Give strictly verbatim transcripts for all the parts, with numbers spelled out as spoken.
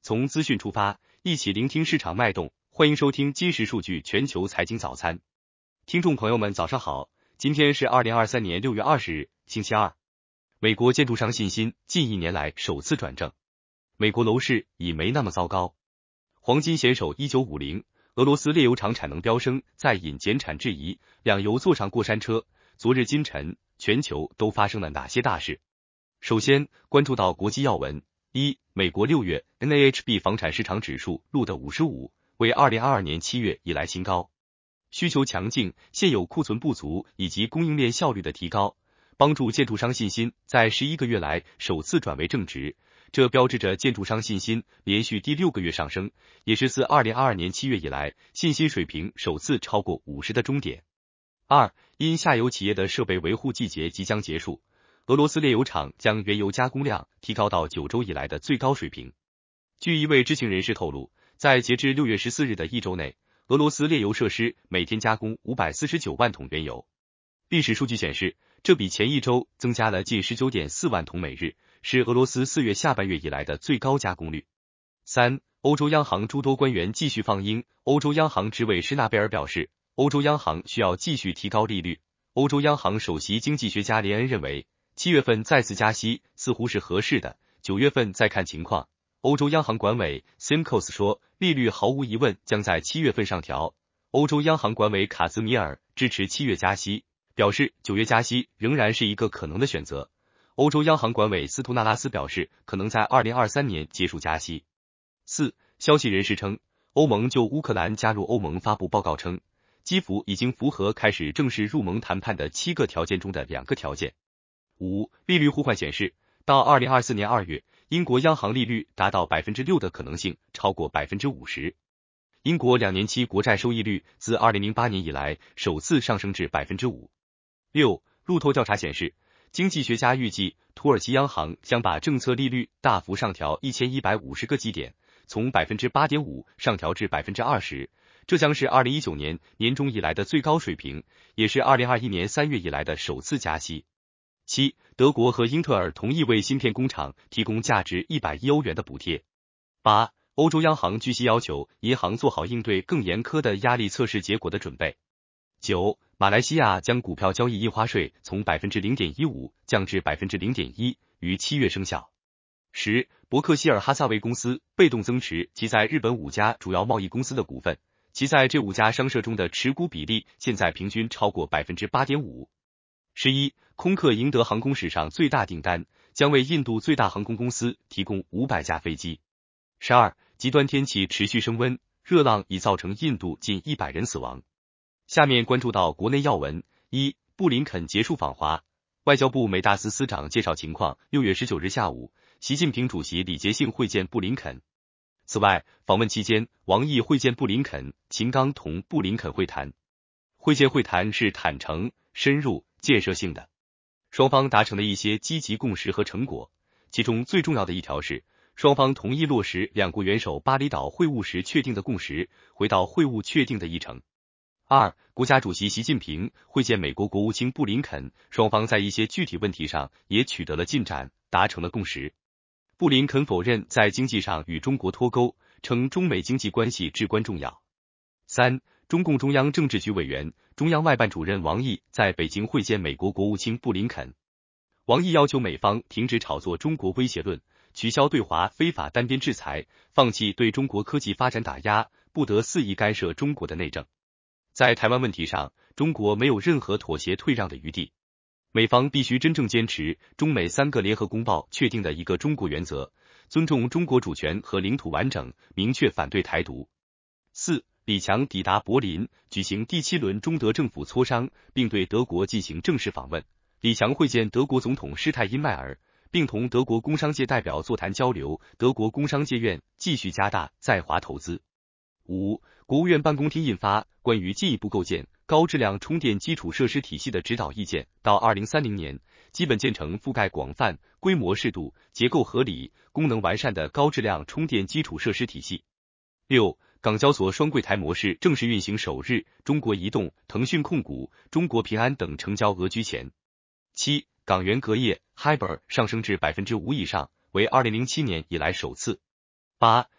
从资讯出发，一起聆听市场脉动。欢迎收听今时数据全球财经早餐。听众朋友们早上好，今天是二零二三年六月二十日，星期二。美国建筑商信心近一年来首次转正，美国楼市已没那么糟糕。黄金险守一九五零，俄罗斯炼油厂产能飙升再引减产质疑，两油坐上过山车。昨日今晨，全球都发生了哪些大事？首先关注到国际要闻。一、美国六月 N A H B 房产市场指数录得五十五，为二零二二年七月以来新高。需求强劲，现有库存不足以及供应链效率的提高，帮助建筑商信心在十一个月来首次转为正值，这标志着建筑商信心连续第六个月上升，也是自二零二二年七月以来信心水平首次超过五十的终点。二、因下游企业的设备维护季节即将结束，俄罗斯炼油厂将原油加工量提高到九周以来的最高水平。据一位知情人士透露，在截至六月十四日的一周内，俄罗斯炼油设施每天加工五百四十九万桶原油。历史数据显示，这比前一周增加了近 十九点四万桶每日，是俄罗斯四月下半月以来的最高加工率。三、欧洲央行诸多官员继续放鹰，欧洲央行执委施纳贝尔表示，欧洲央行需要继续提高利率。欧洲央行首席经济学家连恩认为，七月份再次加息似乎是合适的，九月份再看情况。欧洲央行管委 Simcox 说，利率毫无疑问将在七月份上调。欧洲央行管委卡兹米尔支持七月加息，表示九月加息仍然是一个可能的选择。欧洲央行管委斯图纳拉斯表示，可能在二零二三年结束加息。四、消息人士称，欧盟就乌克兰加入欧盟发布报告称，基辅已经符合开始正式入盟谈判的七个条件中的两个条件。五、利率互换显示，到二零二四年二月，英国央行利率达到 百分之六 的可能性超过 百分之五十。英国两年期国债收益率自二零零八年以来首次上升至 百分之五。六、路透调查显示，经济学家预计土耳其央行将把政策利率大幅上调一千一百五十个基点，从 百分之八点五 上调至 百分之二十，这将是二零一九年年中以来的最高水平，也是二零二一年三月以来的首次加息。七、德国和英特尔同意为芯片工厂提供价值一百亿欧元的补贴。八、欧洲央行据悉要求银行做好应对更严苛的压力测试结果的准备。九、马来西亚将股票交易印花税从 百分之零点一五 降至 百分之零点一， 于七月生效。十、伯克希尔哈萨韦公司被动增持其在日本五家主要贸易公司的股份，其在这五家商社中的持股比例现在平均超过 百分之八点五。十一、空客赢得航空史上最大订单，将为印度最大航空公司提供五百架飞机。十二、极端天气持续升温，热浪已造成印度近一百人死亡。下面关注到国内要闻。一、布林肯结束访华，外交部美大司司长介绍情况，六月十九日下午，习近平主席礼节性会见布林肯。此外，访问期间，王毅会见布林肯，秦刚同布林肯会谈。会见会谈是坦诚、深入、建设性的，双方达成了一些积极共识和成果，其中最重要的一条是，双方同意落实两国元首巴厘岛会晤时确定的共识，回到会晤确定的议程。二、国家主席习近平会见美国国务卿布林肯，双方在一些具体问题上也取得了进展，达成了共识。布林肯否认在经济上与中国脱钩，称中美经济关系至关重要。三、中共中央政治局委员、中央外办主任王毅在北京会见美国国务卿布林肯。王毅要求美方停止炒作中国威胁论，取消对华非法单边制裁，放弃对中国科技发展打压，不得肆意干涉中国的内政。在台湾问题上，中国没有任何妥协退让的余地，美方必须真正坚持中美三个联合公报确定的一个中国原则，尊重中国主权和领土完整，明确反对台独。四、李强抵达柏林，举行第七轮中德政府磋商，并对德国进行正式访问。李强会见德国总统施泰因迈尔，并同德国工商界代表座谈交流，德国工商界愿继续加大在华投资。五、国务院办公厅印发关于进一步构建高质量充电基础设施体系的指导意见，到二零三零年，基本建成覆盖广泛、规模适度、结构合理、功能完善的高质量充电基础设施体系。六、港交所双柜台模式正式运行首日，中国移动、腾讯控股、中国平安等成交额居前。七、港元隔夜 H I B O R 上升至 百分之五 以上，为二零零七年以来首次。八、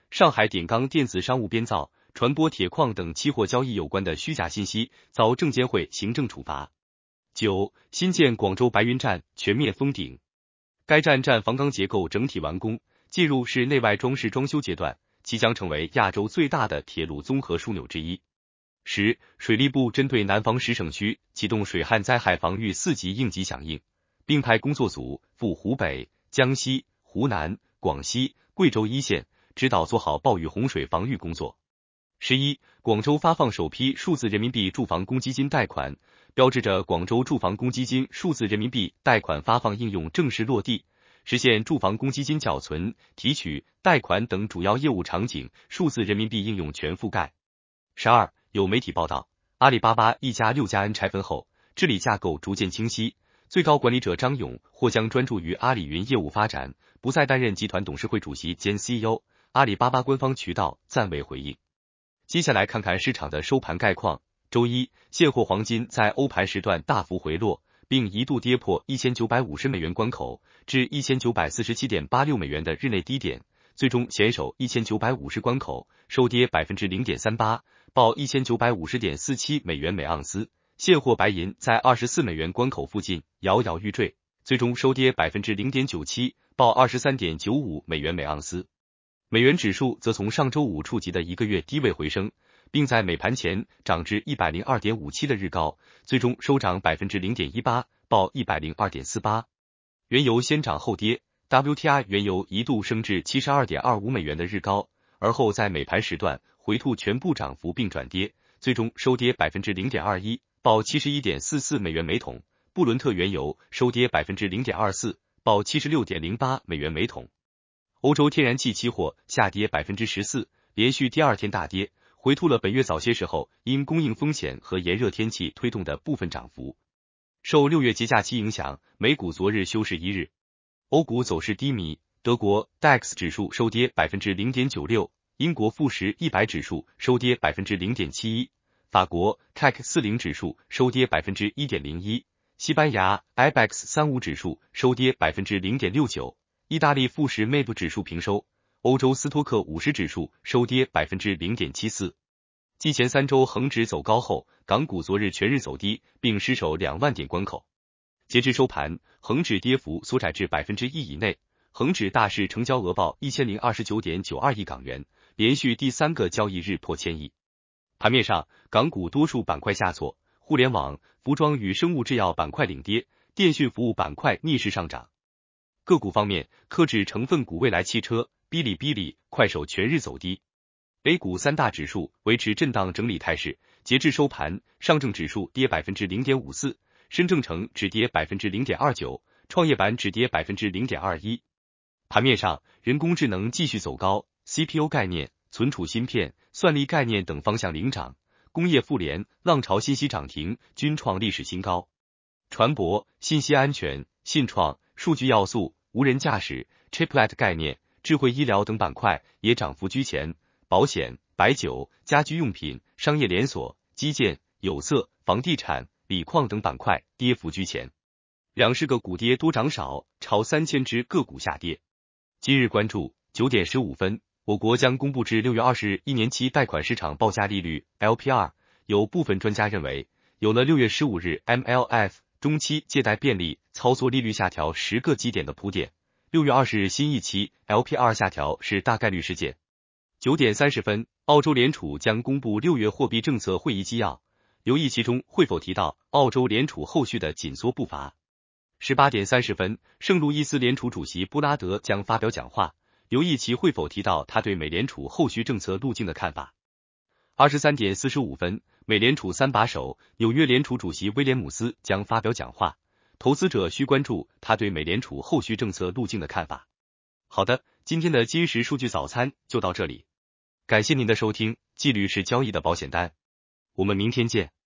上海点钢电子商务编造、传播铁矿等期货交易有关的虚假信息，遭证监会行政处罚。九、新建广州白云站全面封顶。该站站房钢结构整体完工，进入市内外装饰装修阶段，即将成为亚洲最大的铁路综合枢纽之一。十、水利部针对南方十省区启动水旱灾害防御四级应急响应，并派工作组赴湖北、江西、湖南、广西、贵州一线，指导做好暴雨洪水防御工作。十一、广州发放首批数字人民币住房公积金贷款，标志着广州住房公积金数字人民币贷款发放应用正式落地，实现住房公积金缴存、提取、贷款等主要业务场景数字人民币应用全覆盖。十二、有媒体报道，阿里巴巴一加六加 N 拆分后，治理架构逐渐清晰，最高管理者张勇或将专注于阿里云业务发展，不再担任集团董事会主席兼 C E O。阿里巴巴官方渠道暂未回应。接下来看看市场的收盘概况。周一，现货黄金在欧盘时段大幅回落，并一度跌破一千九百五十美元关口，至一千九百四十七点八六美元的日内低点，最终险守一千九百五十关口，收跌 百分之零点三八， 报一千九百五十点四七美元每盎司。现货白银在二十四美元关口附近摇摇欲坠，最终收跌 百分之零点九七， 报二十三点九五美元每盎司。美元指数则从上周五触及的一个月低位回升，并在美盘前涨至 一百零二点五七 的日高，最终收涨 百分之零点一八， 报 一百零二点四八。原油先涨后跌， W T I 原油一度升至 七十二点二五美元的日高，而后在美盘时段回吐全部涨幅并转跌，最终收跌 百分之零点二一， 报 七十一点四四美元每桶。布伦特原油收跌 百分之零点二四， 报 七十六点零八美元每桶。欧洲天然气期货下跌 百分之十四， 连续第二天大跌，回吐了本月早些时候因供应风险和炎热天气推动的部分涨幅。受六月节假期影响，美股昨日休市一日。欧股走势低迷，德国 D A X 指数收跌 百分之零点九六， 英国富时一百指数收跌 百分之零点七一， 法国 C A C 四十 指数收跌 百分之一点零一， 西班牙 I B E X 三十五 指数收跌 百分之零点六九，意大利富时 M A B 指数平收，欧洲斯托克五十指数收跌 百分之零点七四。继前三周恒指走高后，港股昨日全日走低，并失守两万点关口。截至收盘，恒指跌幅缩窄至 百分之一 以内，恒指大市成交额报 一千零二十九点九二亿港元，连续第三个交易日破千亿。盘面上，港股多数板块下挫，互联网、服装与生物制药板块领跌，电讯服务板块逆势上涨。个股方面，科指成分股蔚来汽车、哔哩哔哩、快手全日走低。A 股三大指数维持震荡整理态势，截至收盘，上证指数跌 百分之零点五四， 深证成指跌 百分之零点二九， 创业板指跌 百分之零点二一。盘面上，人工智能继续走高， C P U 概念、存储芯片、算力概念等方向领涨，工业互联、浪潮信息涨停均创历史新高。船舶、信息安全、信创、数据要素、无人驾驶、Chiplet 概念、智慧医疗等板块也涨幅居前，保险、白酒、家居用品、商业连锁、基建、有色、房地产、锂矿等板块跌幅居前。两市个股跌多涨少，超三千只个股下跌。今日关注九点十五分，我国将公布至六月二十日一年期贷款市场报价利率 L P R。有部分专家认为，有了六月十五日 M L F 中期借贷便利操作利率下调十个基点的铺垫，六月二十日新一期 L P R 下调是大概率事件。九点三十分，澳洲联储将公布六月货币政策会议纪要，留意其中会否提到澳洲联储后续的紧缩步伐。十八点三十分，圣路易斯联储主席布拉德将发表讲话，留意其会否提到他对美联储后续政策路径的看法。二十三点四十五分，美联储三把手纽约联储主席威廉姆斯将发表讲话，投资者需关注他对美联储后续政策路径的看法。好的，今天的今时数据早餐就到这里。感谢您的收听，纪律是交易的保险单。我们明天见。